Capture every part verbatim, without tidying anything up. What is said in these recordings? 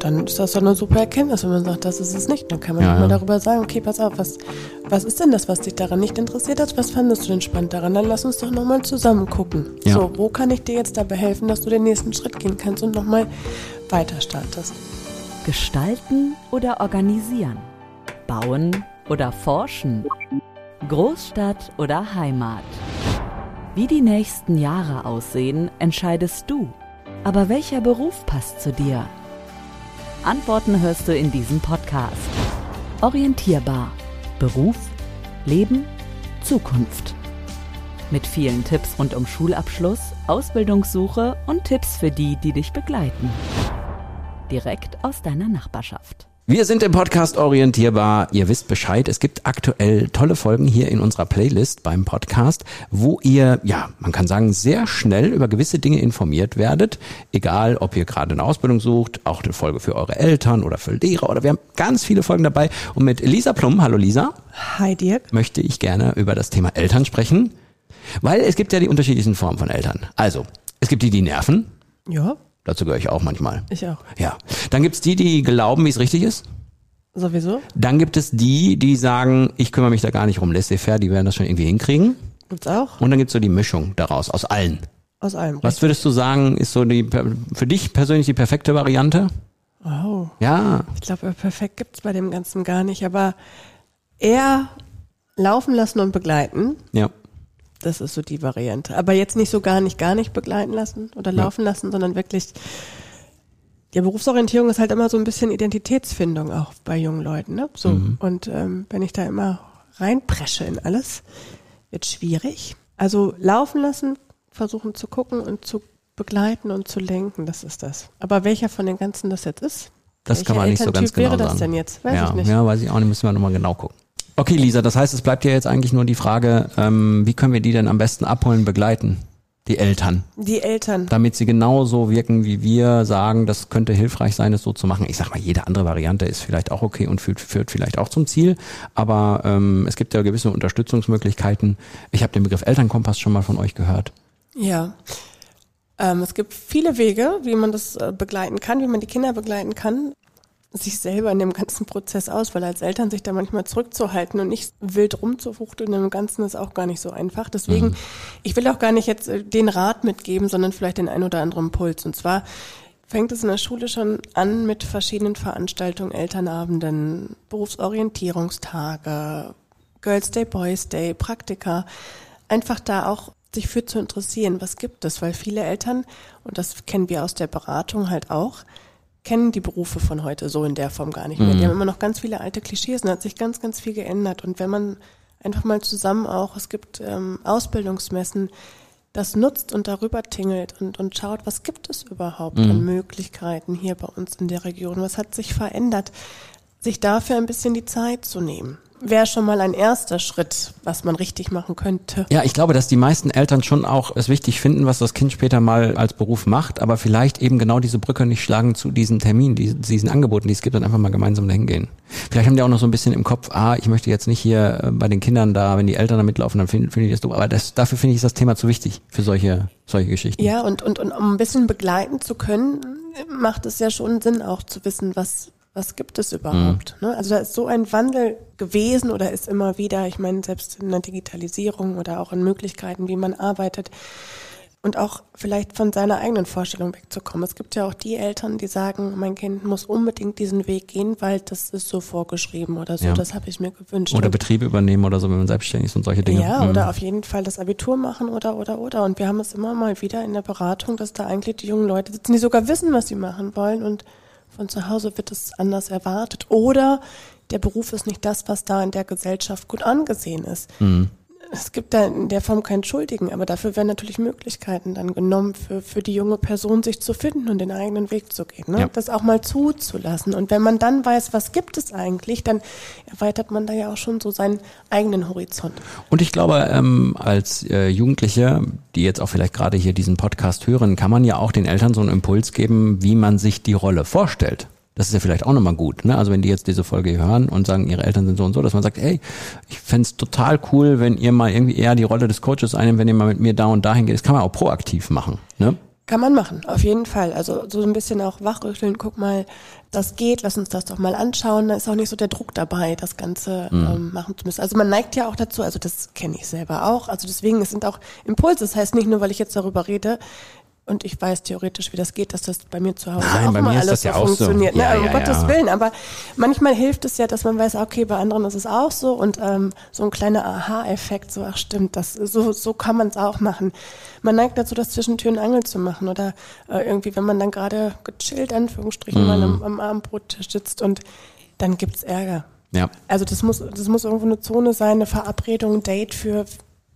dann ist das doch eine super Erkenntnis, wenn man sagt, das ist es nicht. Dann kann man ja, mal ja. darüber sagen, okay, pass auf, was, was ist denn das, was dich daran nicht interessiert hat? Was fandest du denn spannend daran? Dann lass uns doch nochmal zusammen gucken. Ja. So, wo kann ich dir jetzt dabei helfen, dass du den nächsten Schritt gehen kannst und nochmal weiter startest? Gestalten oder organisieren? Bauen oder forschen? Großstadt oder Heimat? Wie die nächsten Jahre aussehen, entscheidest du. Aber welcher Beruf passt zu dir? Antworten hörst du in diesem Podcast. Orientierbar. Beruf, Leben, Zukunft. Mit vielen Tipps rund um Schulabschluss, Ausbildungssuche und Tipps für die, die dich begleiten. Direkt aus deiner Nachbarschaft. Wir sind im Podcast Orientierbar. Ihr wisst Bescheid. Es gibt aktuell tolle Folgen hier in unserer Playlist beim Podcast, wo ihr, ja, man kann sagen, sehr schnell über gewisse Dinge informiert werdet. Egal, ob ihr gerade eine Ausbildung sucht, auch eine Folge für eure Eltern oder für Lehrer oder wir haben ganz viele Folgen dabei. Und mit Lisa Plum, hallo Lisa. Hi Dirk. Möchte ich gerne über das Thema Eltern sprechen, weil es gibt ja die unterschiedlichsten Formen von Eltern. Also, es gibt die, die nerven. Ja. Dazu gehöre ich auch manchmal. Ich auch. Ja. Dann gibt's die, die glauben, wie es richtig ist. Sowieso. Dann gibt es die, die sagen, ich kümmere mich da gar nicht rum, laissez-faire, die werden das schon irgendwie hinkriegen. Gibt's auch. Und dann gibt's so die Mischung daraus, aus allen. Aus allem. Was würdest du sagen, ist so die für dich persönlich die perfekte Variante? Oh. Ja. Ich glaube, perfekt gibt's bei dem Ganzen gar nicht, aber eher laufen lassen und begleiten. Ja. Das ist so die Variante. Aber jetzt nicht so gar nicht, gar nicht begleiten lassen oder laufen ja. lassen, sondern wirklich, die Berufsorientierung ist halt immer so ein bisschen Identitätsfindung auch bei jungen Leuten, ne? So. Mhm. Und ähm, wenn ich da immer reinpresche in alles, wird schwierig. Also laufen lassen, versuchen zu gucken und zu begleiten und zu lenken, das ist das. Aber welcher von den ganzen das jetzt ist? Das kann man nicht so ganz genau sagen. Welcher Elterntyp wäre das denn jetzt? Weiß ja, ich nicht. Ja, weiß ich auch nicht, müssen wir nochmal genau gucken. Okay, Lisa, das heißt, es bleibt ja jetzt eigentlich nur die Frage, ähm, wie können wir die denn am besten abholen, begleiten, die Eltern? Die Eltern. Damit sie genauso wirken, wie wir sagen, das könnte hilfreich sein, es so zu machen. Ich sag mal, jede andere Variante ist vielleicht auch okay und führt, führt vielleicht auch zum Ziel, aber ähm, es gibt ja gewisse Unterstützungsmöglichkeiten. Ich habe den Begriff Elternkompass schon mal von euch gehört. Ja, ähm, es gibt viele Wege, wie man das äh, begleiten kann, wie man die Kinder begleiten kann. Sich selber in dem ganzen Prozess aus, weil als Eltern sich da manchmal zurückzuhalten und nicht wild rumzufuchteln in dem Ganzen ist auch gar nicht so einfach. Deswegen, mhm. ich will auch gar nicht jetzt den Rat mitgeben, sondern vielleicht den ein oder anderen Impuls. Und zwar fängt es in der Schule schon an mit verschiedenen Veranstaltungen, Elternabenden, Berufsorientierungstage, Girls Day, Boys Day, Praktika. Einfach da auch sich für zu interessieren, was gibt es? Weil viele Eltern, und das kennen wir aus der Beratung halt auch, kennen die Berufe von heute so in der Form gar nicht mehr. Mhm. Die haben immer noch ganz viele alte Klischees und hat sich ganz, ganz viel geändert. Und wenn man einfach mal zusammen auch, es gibt ähm, Ausbildungsmessen, das nutzt und darüber tingelt und, und schaut, was gibt es überhaupt mhm. an Möglichkeiten hier bei uns in der Region? Was hat sich verändert? Sich dafür ein bisschen die Zeit zu nehmen. Wäre schon mal ein erster Schritt, was man richtig machen könnte. Ja, ich glaube, dass die meisten Eltern schon auch es wichtig finden, was das Kind später mal als Beruf macht, aber vielleicht eben genau diese Brücke nicht schlagen zu diesen Terminen, die, diesen Angeboten, die es gibt, und einfach mal gemeinsam dahin gehen. Vielleicht haben die auch noch so ein bisschen im Kopf, ah, ich möchte jetzt nicht hier bei den Kindern da, wenn die Eltern da mitlaufen, dann finde find ich das doof. Aber das, dafür finde ich das Thema zu wichtig für solche, solche Geschichten. Ja, und, und, und um ein bisschen begleiten zu können, macht es ja schon Sinn, auch zu wissen, was Was gibt es überhaupt? Mhm. Also da ist so ein Wandel gewesen oder ist immer wieder, ich meine, selbst in der Digitalisierung oder auch in Möglichkeiten, wie man arbeitet und auch vielleicht von seiner eigenen Vorstellung wegzukommen. Es gibt ja auch die Eltern, die sagen, mein Kind muss unbedingt diesen Weg gehen, weil das ist so vorgeschrieben oder so, ja. Das habe ich mir gewünscht. Oder Betriebe übernehmen oder so, wenn man selbstständig ist und solche Dinge. Ja, mhm. oder auf jeden Fall das Abitur machen oder, oder, oder. Und wir haben es immer mal wieder in der Beratung, dass da eigentlich die jungen Leute sitzen, die sogar wissen, was sie machen wollen und von zu Hause wird es anders erwartet. Oder der Beruf ist nicht das, was da in der Gesellschaft gut angesehen ist. Mhm. Es gibt da in der Form keinen Schuldigen, aber dafür werden natürlich Möglichkeiten dann genommen, für, für die junge Person sich zu finden und den eigenen Weg zu gehen. Ne? Ja. Das auch mal zuzulassen. Und wenn man dann weiß, was gibt es eigentlich, dann erweitert man da ja auch schon so seinen eigenen Horizont. Und ich glaube, ähm, als äh, Jugendliche, die jetzt auch vielleicht gerade hier diesen Podcast hören, kann man ja auch den Eltern so einen Impuls geben, wie man sich die Rolle vorstellt. Das ist ja vielleicht auch nochmal gut, ne? Also wenn die jetzt diese Folge hier hören und sagen, ihre Eltern sind so und so, dass man sagt, ey, ich fänd's total cool, wenn ihr mal irgendwie eher die Rolle des Coaches einnimmt, wenn ihr mal mit mir da und dahin geht. Das kann man auch proaktiv machen, ne? Kann man machen, auf jeden Fall. Also so ein bisschen auch wachrütteln, guck mal, das geht, lass uns das doch mal anschauen. Da ist auch nicht so der Druck dabei, das Ganze mhm. ähm, machen zu müssen. Also man neigt ja auch dazu, also das kenne ich selber auch. Also deswegen, es sind auch Impulse. Das heißt nicht nur, weil ich jetzt darüber rede und ich weiß theoretisch, wie das geht, dass das bei mir zu Hause Nein, auch bei immer mir ist alles das ja so auch funktioniert. so. Ja, ne? Um ja, Gottes ja. Willen. Aber manchmal hilft es ja, dass man weiß, okay, bei anderen ist es auch so und ähm, so ein kleiner Aha-Effekt, so ach stimmt, das so so kann man es auch machen. Man neigt dazu, das zwischen Tür und Angel zu machen oder äh, irgendwie, wenn man dann gerade gechillt, Anführungsstrichen, mhm. mal am, am Abendbrottisch sitzt und dann gibt's Ärger. Ja. Also das muss das muss irgendwo eine Zone sein, eine Verabredung, ein Date für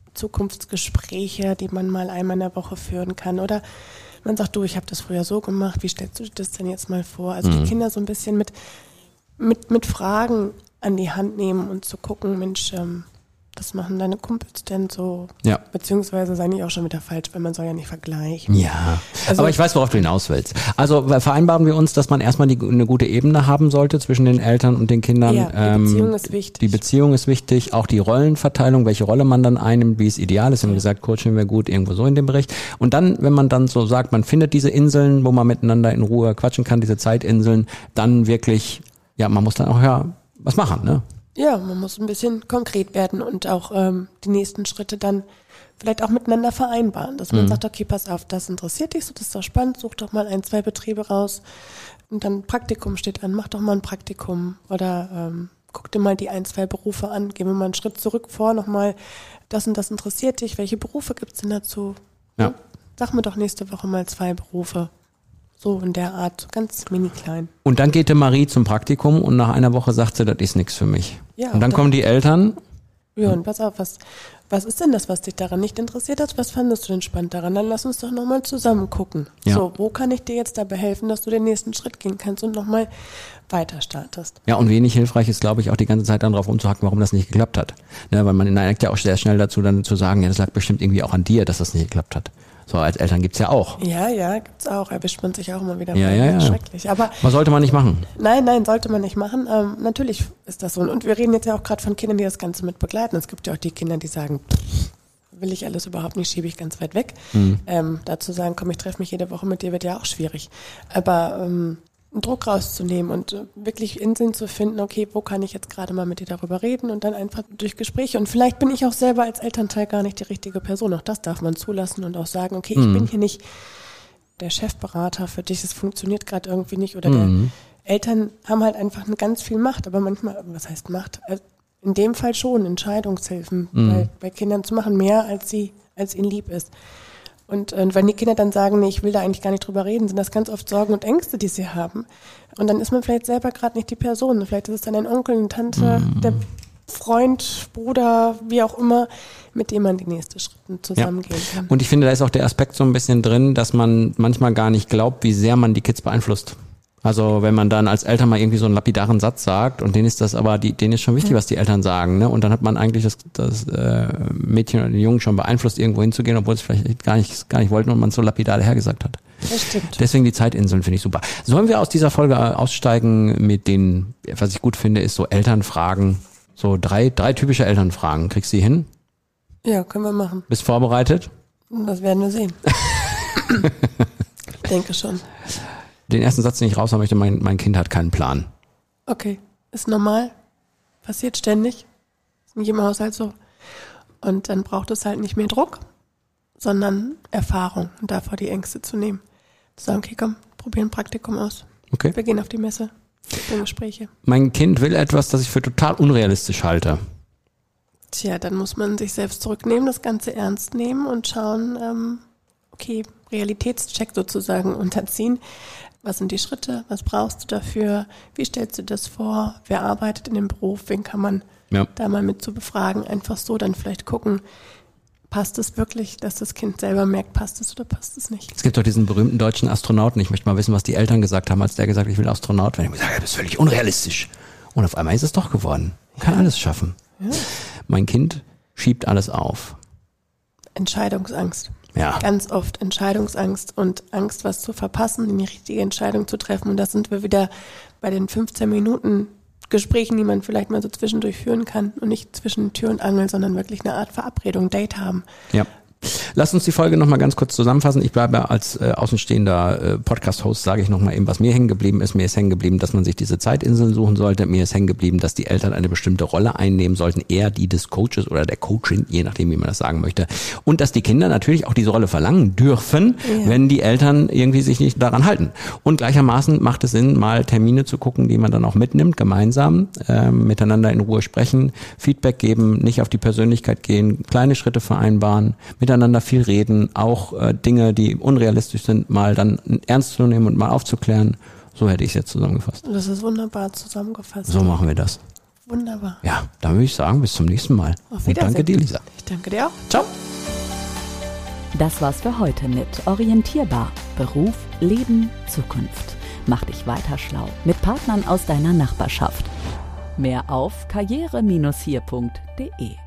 Zukunftsgespräche, die man mal einmal in der Woche führen kann oder man sagt, du, ich habe das früher so gemacht, wie stellst du dir das denn jetzt mal vor? Also mhm. die Kinder so ein bisschen mit, mit, mit Fragen an die Hand nehmen und zu gucken, Mensch, ähm, das machen deine Kumpels denn so? Ja. Beziehungsweise sei nicht auch schon wieder falsch, weil man soll ja nicht vergleichen. Ja, also, aber ich weiß, worauf du hinaus willst. Also vereinbaren wir uns, dass man erstmal die, eine gute Ebene haben sollte zwischen den Eltern und den Kindern. Ja, die ähm, Beziehung ist wichtig. Die Beziehung ist wichtig, auch die Rollenverteilung, welche Rolle man dann einnimmt, wie es ideal ist. Wir haben ja. gesagt, Coaching wäre gut, irgendwo so in dem Bereich. Und dann, wenn man dann so sagt, man findet diese Inseln, wo man miteinander in Ruhe quatschen kann, diese Zeitinseln, dann wirklich, ja, man muss dann auch ja was machen, ne? Ja, man muss ein bisschen konkret werden und auch ähm, die nächsten Schritte dann vielleicht auch miteinander vereinbaren, dass man mhm. sagt, okay, pass auf, das interessiert dich, so, das ist doch spannend, such doch mal ein, zwei Betriebe raus und dann Praktikum steht an, mach doch mal ein Praktikum oder ähm, guck dir mal die ein, zwei Berufe an, gehen wir mal einen Schritt zurück vor, nochmal, das und das interessiert dich, welche Berufe gibt's denn dazu? Ja. Sag mir doch nächste Woche mal zwei Berufe. So in der Art, ganz mini klein. Und dann geht die Marie zum Praktikum und nach einer Woche sagt sie, das ist nichts für mich. Ja, und dann dann kommen die Eltern. Ja, und pass auf, was, was ist denn das, was dich daran nicht interessiert hat? Was fandest du denn spannend daran? Dann lass uns doch nochmal zusammen gucken. Ja. So, wo kann ich dir jetzt dabei helfen, dass du den nächsten Schritt gehen kannst und nochmal weiter startest? Ja, und wenig hilfreich ist, glaube ich, auch die ganze Zeit dann drauf umzuhacken, warum das nicht geklappt hat. Ne, weil man neigt ja auch sehr schnell dazu, dann zu sagen, ja, das lag bestimmt irgendwie auch an dir, dass das nicht geklappt hat. So, als Eltern gibt's ja auch. Ja, ja, gibt's auch. Erwischt man sich auch immer wieder. Ja, mal. ja, ja. Schrecklich. Aber was sollte man nicht machen? Nein, nein, sollte man nicht machen. Ähm, natürlich ist das so. Und wir reden jetzt ja auch gerade von Kindern, die das Ganze mit begleiten. Es gibt ja auch die Kinder, die sagen, pff, will ich alles überhaupt nicht, schiebe ich ganz weit weg. Mhm. Ähm, dazu sagen, komm, ich treffe mich jede Woche mit dir, wird ja auch schwierig. Aber ähm, einen Druck rauszunehmen und äh, wirklich Inseln zu finden, okay, wo kann ich jetzt gerade mal mit dir darüber reden und dann einfach durch Gespräche. Und vielleicht bin ich auch selber als Elternteil gar nicht die richtige Person. Auch das darf man zulassen und auch sagen, okay, ich mhm. bin hier nicht der Chefberater für dich, es funktioniert gerade irgendwie nicht. Oder mhm. der Eltern haben halt einfach eine ganz viel Macht, aber manchmal, was heißt Macht? In dem Fall schon Entscheidungshilfen mhm. bei, bei Kindern zu machen, mehr als sie, als ihnen lieb ist. Und, und wenn die Kinder dann sagen, nee, ich will da eigentlich gar nicht drüber reden, sind das ganz oft Sorgen und Ängste, die sie haben. Und dann ist man vielleicht selber gerade nicht die Person. Vielleicht ist es dann ein Onkel, eine Tante, mhm. der Freund, Bruder, wie auch immer, mit dem man die nächsten Schritte zusammengehen ja. kann. Und ich finde, da ist auch der Aspekt so ein bisschen drin, dass man manchmal gar nicht glaubt, wie sehr man die Kids beeinflusst. Also wenn man dann als Eltern mal irgendwie so einen lapidaren Satz sagt und denen ist das aber, die, denen ist schon wichtig, was die Eltern sagen, ne? Und dann hat man eigentlich das, das äh, Mädchen oder den Jungen schon beeinflusst, irgendwo hinzugehen, obwohl es vielleicht gar nicht, gar nicht wollten und man es so lapidar hergesagt hat. Das stimmt. Deswegen die Zeitinseln finde ich super. Sollen wir aus dieser Folge aussteigen mit den, was ich gut finde, ist so Elternfragen, so drei, drei typische Elternfragen. Kriegst du die hin? Ja, können wir machen. Bist vorbereitet? Das werden wir sehen. Ich denke schon. Den ersten Satz, den ich raus haben möchte, mein, mein Kind hat keinen Plan. Okay, ist normal, passiert ständig, ist in jedem Haushalt so. Und dann braucht es halt nicht mehr Druck, sondern Erfahrung und davor die Ängste zu nehmen. Zu sagen, okay, komm, probier ein Praktikum aus. Okay. Wir gehen auf die Messe, wir Gespräche. Mein Kind will etwas, das ich für total unrealistisch halte. Tja, dann muss man sich selbst zurücknehmen, das Ganze ernst nehmen und schauen, ähm, okay, Realitätscheck sozusagen unterziehen. Was sind die Schritte? Was brauchst du dafür? Wie stellst du das vor? Wer arbeitet in dem Beruf? Wen kann man ja. da mal mit zu befragen? Einfach so dann vielleicht gucken, passt es wirklich, dass das Kind selber merkt, passt es oder passt es nicht? Es gibt doch diesen berühmten deutschen Astronauten. Ich möchte mal wissen, was die Eltern gesagt haben, als der gesagt hat, ich will Astronaut werden. Ich habe gesagt, das ist völlig unrealistisch. Und auf einmal ist es doch geworden. Man kann ja. alles schaffen. Ja. Mein Kind schiebt alles auf. Entscheidungsangst. Ja. Ganz oft Entscheidungsangst und Angst, was zu verpassen, die richtige Entscheidung zu treffen. Und da sind wir wieder bei den fünfzehn Minuten Gesprächen, die man vielleicht mal so zwischendurch führen kann und nicht zwischen Tür und Angel, sondern wirklich eine Art Verabredung, Date haben. Ja. Lass uns die Folge nochmal ganz kurz zusammenfassen. Ich bleibe als äh, außenstehender äh, Podcast-Host, sage ich nochmal eben, was mir hängen geblieben ist. Mir ist hängen geblieben, dass man sich diese Zeitinseln suchen sollte. Mir ist hängen geblieben, dass die Eltern eine bestimmte Rolle einnehmen sollten, eher die des Coaches oder der Coachin, je nachdem, wie man das sagen möchte. Und dass die Kinder natürlich auch diese Rolle verlangen dürfen, ja. wenn die Eltern irgendwie sich nicht daran halten. Und gleichermaßen macht es Sinn, mal Termine zu gucken, die man dann auch mitnimmt, gemeinsam, äh, miteinander in Ruhe sprechen, Feedback geben, nicht auf die Persönlichkeit gehen, kleine Schritte vereinbaren, miteinander viel reden, auch äh, Dinge, die unrealistisch sind, mal dann ernst zu nehmen und mal aufzuklären. So hätte ich es jetzt zusammengefasst. Das ist wunderbar zusammengefasst. So machen wir das. Wunderbar. Ja, dann würde ich sagen, bis zum nächsten Mal. Auf Und danke dir, Lisa. Ich danke dir auch. Ciao. Das war's für heute mit Orientierbar. Beruf, Leben, Zukunft. Mach dich weiter schlau mit Partnern aus deiner Nachbarschaft. Mehr auf karriere Bindestrich hier punkt de.